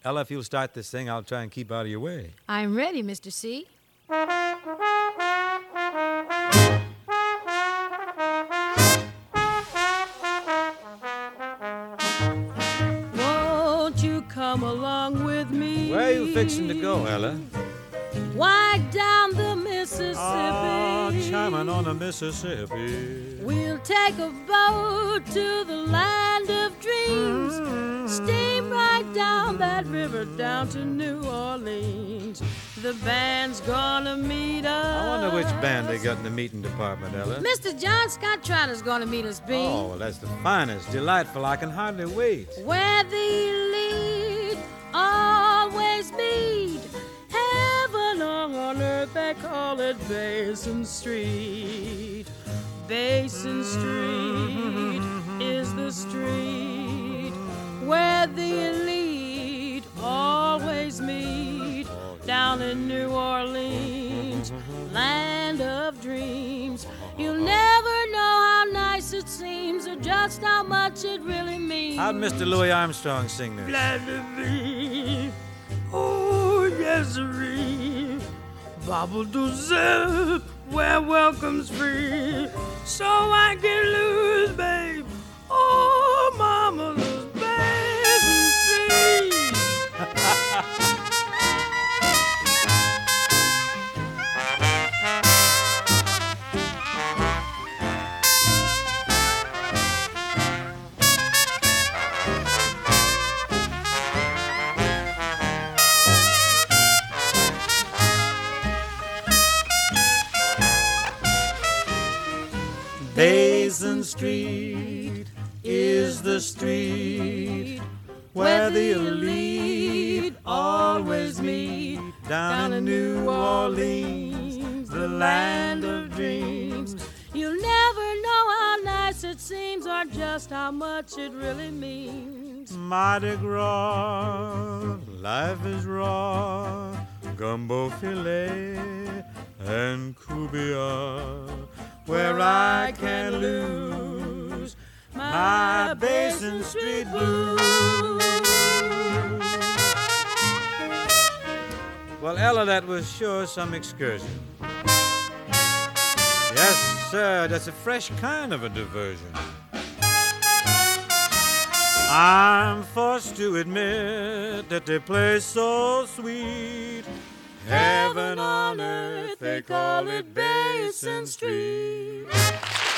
Ella, if you'll start this thing, I'll try and keep out of your way. I'm ready, Mr. C. Won't you come along with me? Where are you fixing to go, Ella? Why, down the Mississippi. Oh, chiming on the Mississippi. We'll take a boat to the land of dreams. Steam right down that river down to New Orleans. The band's gonna meet us. I wonder which band they got in the meeting department, Ella. Mr. John Scott Trotter's gonna meet us, B. Oh, well, that's the finest. Delightful. I can hardly wait. Where the elite always meet. Heaven on earth, they call it Basin Street. Basin Street is the street where the elite always meet. Down in New Orleans, land of dreams. You'll never know how nice it seems or just how much it really means. How'd Mr. Louis Armstrong sing this? Glad to be, oh yes, Bobble do zip, where welcome's free. So I can lose, babe. Oh, mama, lose Basin Street. Basin Street is the street where the elite always meet. Down in New Orleans, the land of dreams. You'll never know how nice it seems or just how much it really means. Mardi Gras, life is raw. Gumbo filet and cubia, where I can lose my Basin Street blues. Well, Ella, that was sure some excursion. Yes, sir, that's a fresh kind of a diversion. I'm forced to admit that they play so sweet. Heaven on earth, they call it Basin Street.